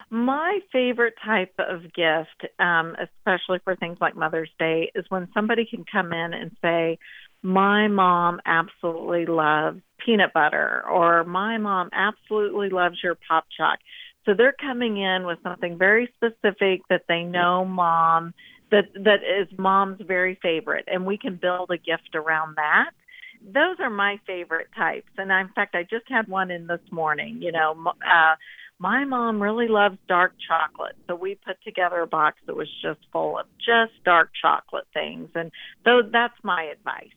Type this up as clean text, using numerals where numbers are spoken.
My favorite type of gift, especially for things like Mother's Day, is when somebody can come in and say, my mom absolutely loves peanut butter, or my mom absolutely loves your Pop Choc. So they're coming in with something very specific that they know that is mom's very favorite, and we can build a gift around that. Those are my favorite types. And in fact, I just had one in this morning. My mom really loves dark chocolate, so we put together a box that was just full of just dark chocolate things. And so that's my advice.